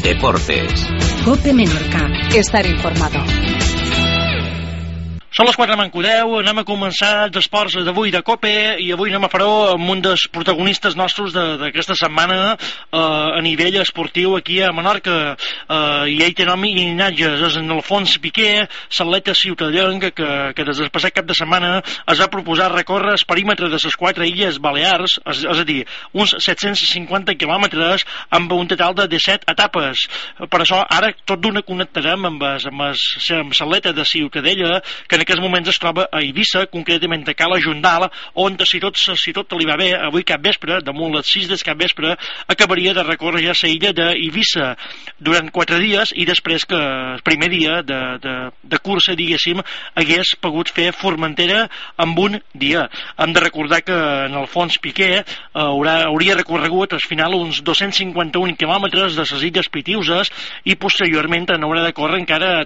Deportes. COPE Menorca. Estar informado. Són les 4:10, anem a començar els esports d'avui de COPE i avui anem a fer-ho amb un dels protagonistes nostres d'aquesta setmana a nivell esportiu aquí a Menorca. I ell té nom i llinatges, és en Alfons Piqué, l'atleta ciutadà que des del passat cap de setmana es va proposar recórrer el perímetre de les 4 illes Balears, és a dir, uns 750 quilòmetres amb un total de 17 etapes. Per això ara tot d'una connectarem amb l'atleta de Ciutadella, que en aquests moments es troba a Eivissa, concretament a Cala Jondal, on si tot li va bé, avui cap vespre, damunt les 6 del cap vespre, acabaria de recórrer ja la illa d'Eivissa durant 4 dies i després que el primer dia de cursa, diguéssim, hagués pogut fer Formentera amb un dia. Hem de recordar que en Alfons Piqué hauria recorregut al final uns 251 quilòmetres de les illes Pitiuses i posteriorment n'haurà de córrer encara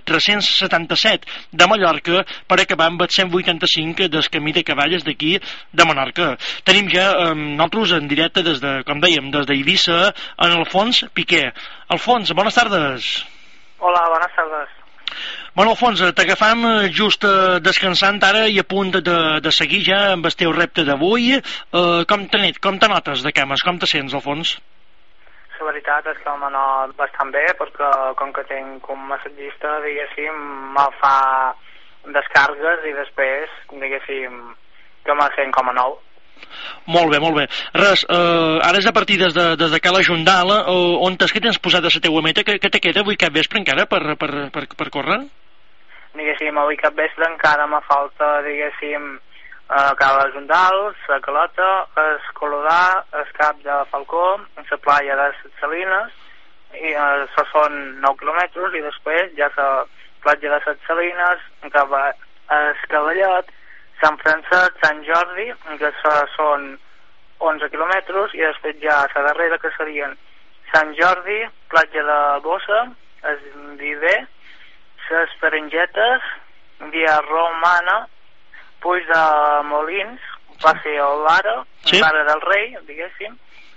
377 de Mallorca per acabar amb el 185 del camí de cavalles d'aquí de Menorca. Tenim ja nosaltres en directe com dèiem, des d'Eivissa, en Alfons Piqué. Alfons, bones tardes. Hola, bones tardes. Bueno, Alfons, t'agafam just descansant ara i a punt de seguir ja amb el teu repte d'avui. Com te notes de cames? Com te sents, Alfons? La veritat és que m'anot bastant bé perquè com que tinc un massatgista, diguéssim, me fa descargues i després, diguéssim, que me sent com a nou. Molt bé, molt bé. Res, ara és a partir des de Cala Jondal, on és que tens posat a la teua meta, que te queda avui cap vespre encara per córrer? Diguéssim, avui cap vespre encara me falta, diguéssim, Cala Jondal, la Calota, el Colodà, el Cap de Falcó, la playa de les Salines, i això són 9 quilòmetres, i després ja la platja de les Salines, cap a Cavallet, Sant Francesc, Sant Jordi, que són 11 quilòmetres, i després ja la darrera, que serien Sant Jordi, platja de Bossa, el Viver, les Perengetes, Via Romana, Puig de Molins, Paseo Vara, sí. Vara del Rei, diguéssim,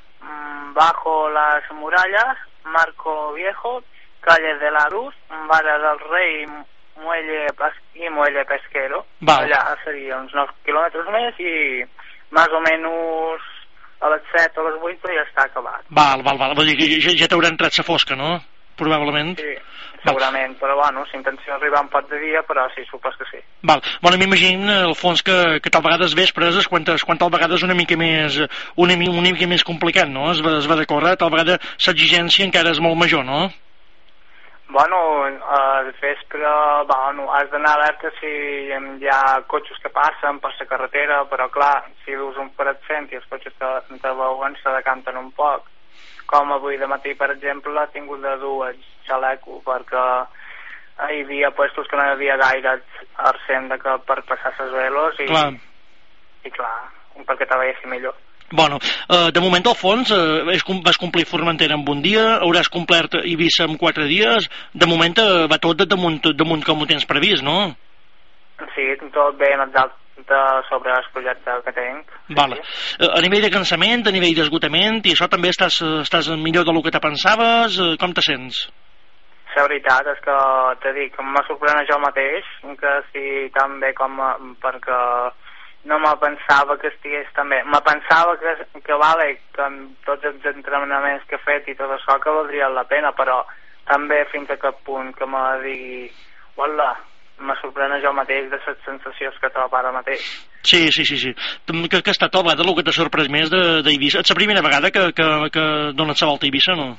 Bajo las Murallas, Marco Viejo, Calle de la Luz, Vara del Rei, Muelle Pesquero. Val. Allà seria uns 9 quilòmetres més i més o menys a les 7 o les 8 ja està acabat. Val. Vull dir que ja t'haurà entrat la fosca, no? Probablement. Sí, segurament, però bueno, l'intenció d'arribar un pot de dia, però sí, supos que sí. Val. Bueno, m'imagino, Alfons, que tal vegades vespres és quan tal vegades una mica més complicat, no? Es va de córrer, tal vegada l'exigència encara és molt major, no? Bueno, al vespre, bueno, has d'anar alerta si hi ha cotxes que passen per la carretera, però clar, si dus un paret fent i els cotxes te veuen, se decanten un poc. Com avui de matí, per exemple, he tingut de dur el xaleco perquè hi havia puestos que no hi havia gaire arcent per passar les velos i clar, perquè te veiessi millor. Bueno, de moment, Alfons, vas complir Formentera en un dia, hauràs complert Eivissa en 4 dies, de moment va tot damunt com ho tens previst, no? Sí, tot bé sobre el projecte que tinc. Vale. Sí. A nivell de cansament, a nivell d'esgotament, i això també estàs millor del que te pensaves, com te sents? La veritat és que te dic, me sorprèn jo mateix, que sí tan bé com perquè no me pensava que estigués tan bé. Me pensava que vale, que amb tots els entrenaments que he fet i tot això que valdria la pena, però també fins a cap punt que me digui, uala, me sorprèn jo mateix de les sensacions que trobo ara mateix. Sí. Que ha estat el que t'ha sorprès més d'Eivissa? És la primera vegada que dones la volta a Eivissa, no?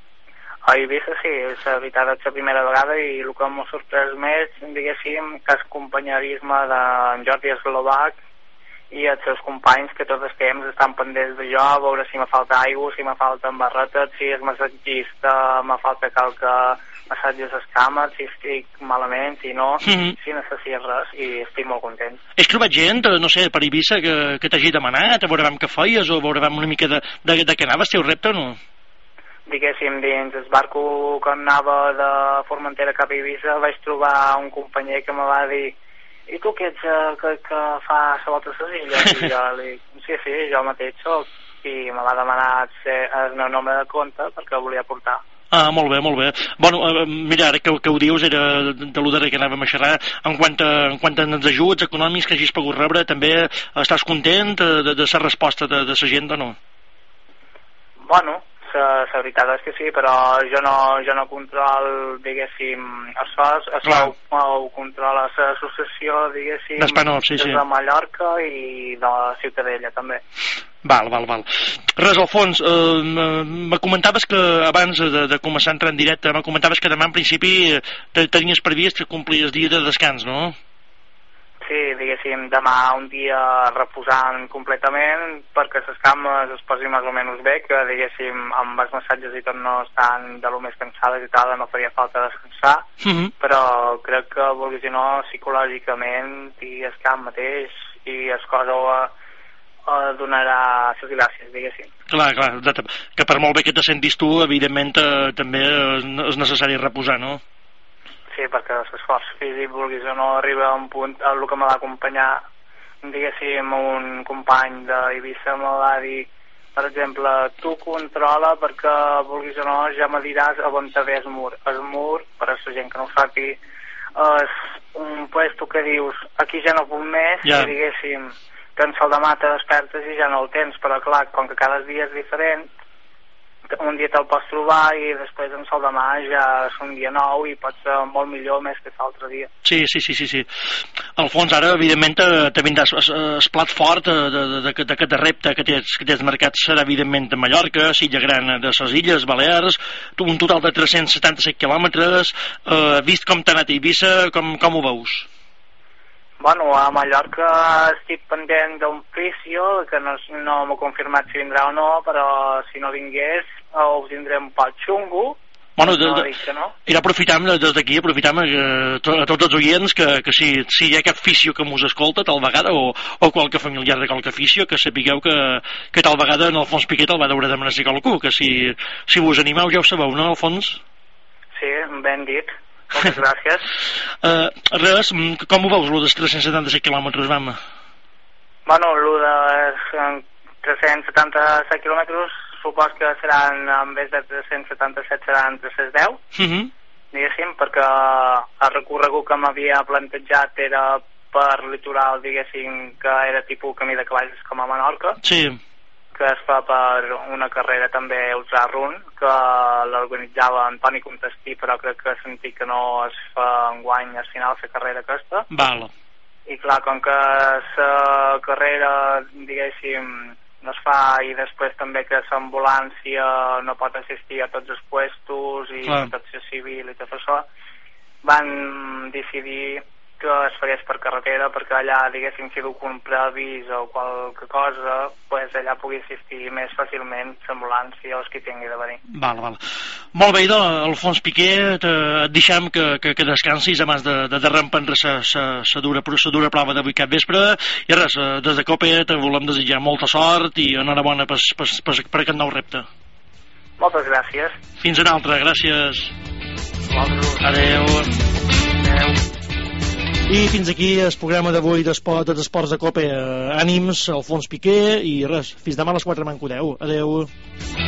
A Eivissa sí, la veritat és la primera vegada i el que m'ha sorprès més, diguéssim, que el companyerisme d'en Jordi Eslovac i els seus companys que tot el temps estan pendents de jo, a veure si me falta aigua, si me falten barretes, si és massatgista, me falta qualque massatges les cames, si estic malament, si no, si necessites res, i estic molt content. Has trobat gent, no sé, per Eivissa que t'hagi demanat, a veure què feies o a veure una mica de què anaves, teu repte o no? Diguéssim, dins el barco que anava de Formentera cap a Eivissa vaig trobar un companyer que me va dir i tu que ets que fa la volta a les illes? I jo li dic, sí, jo mateix soc, i me va demanar el meu nombre de compte perquè el volia portar. Ah, molt bé, molt bé. Bueno, mira, ara que ho dius, era de l'Udara que anàvem a xerrar, en quant als ajuts econòmics que hagis pogut rebre, també estàs content de la resposta de la gent o no? Bueno, la veritat és que sí, però jo no control, diguéssim, això ho controla l'associació, diguéssim, de Mallorca i de la Ciutadella, també. Val. Res, Alfons, me comentaves que abans de començar a entrar en directe, me comentaves que demà en principi tenies previst que complies dia de descans, no? Sí, diguéssim, demà un dia reposant completament perquè les cames es posin més o menys bé, que diguéssim amb els massatges i tot no estan de lo més cansades i tal, no faria falta descansar, però crec que, vulguis o no, psicològicament i el camp mateix i el cosa donarà les gràcies, diguéssim. Clar, que per molt bé que te sentis tu, evidentment també és necessari reposar, no? Sí, perquè l'esforç físic, vulguis o no, arriba a un punt, el que me va acompanyar, diguéssim, un company d'Eivissa me va dir, per exemple, tu controla perquè, vulguis o no, ja me diràs on te ve el mur. El mur, per a la gent que no ho sàpi, és un puesto que dius, aquí ja no puc més, i diguéssim, que en sol demà te despertes i ja no el tens, però clar, com que cada dia és diferent, un dia te'l pots trobar i després en sol demà ja és un dia nou i pot ser molt millor més que l'altre dia. Sí. Alfons, ara evidentment te vindràs el plat fort d'aquest repte que tens marcat serà evidentment a Mallorca, Silla Gran de les Illes Balears, un total de 377 quilòmetres, vist com t'ha anat a Eivissa, com ho veus? Bueno, a Mallorca estic pendent d'un fisio, que no m'ha confirmat si vindrà o no, però si no vingués ho tindré un poc xungo. Bueno, aprofitam des d'aquí, a tots els oients que si hi ha cap fisio que mos escolta tal vegada, o qualque familiar de qualque fisio, que sapigueu que tal vegada en Alfons Piqué el va deure demanar psicòleg, que si vos animeu ja ho sabeu, no, Alfons? Sí, ben dit. Moltes gràcies. Res, com ho veus, lo dels 377 quilòmetres, vam? Bueno, lo de 377 quilòmetres supos que seran, en vez de 377 seran 310, diguéssim, perquè el recorregut que m'havia plantejat era per litoral, diguéssim, que era tipus camí de cavalls com a Menorca. Sí. Que es fa per una carrera també Ultra Run, que l'organitzava Antoni Contestí, però crec que sentit que no es fa enguany al final la carrera aquesta. Val. I clar, com que la carrera, diguéssim, no es fa i després també que l'ambulància no pot assistir a tots els puestos i protecció civil i tot això, van decidir que es fagués per carretera perquè allà, diguéssim, si du un prevís o qualque cosa, pues allà pugui assistir més fàcilment l'ambulància o els que tingui de venir. Val. Molt bé, Alfons Piqué, et deixem que descansis abans de reemprendre la dura prova d'avui cap vespre, i res, des de COPE te volem desitjar molta sort i enhorabona per aquest nou repte. Moltes gràcies. Fins una altra, gràcies. Adéu. I fins aquí el programa d'avui d'Esports de COPE. Ànims, Alfons Piqué, i res, fins demà a les 4 m'encodeu. Adéu.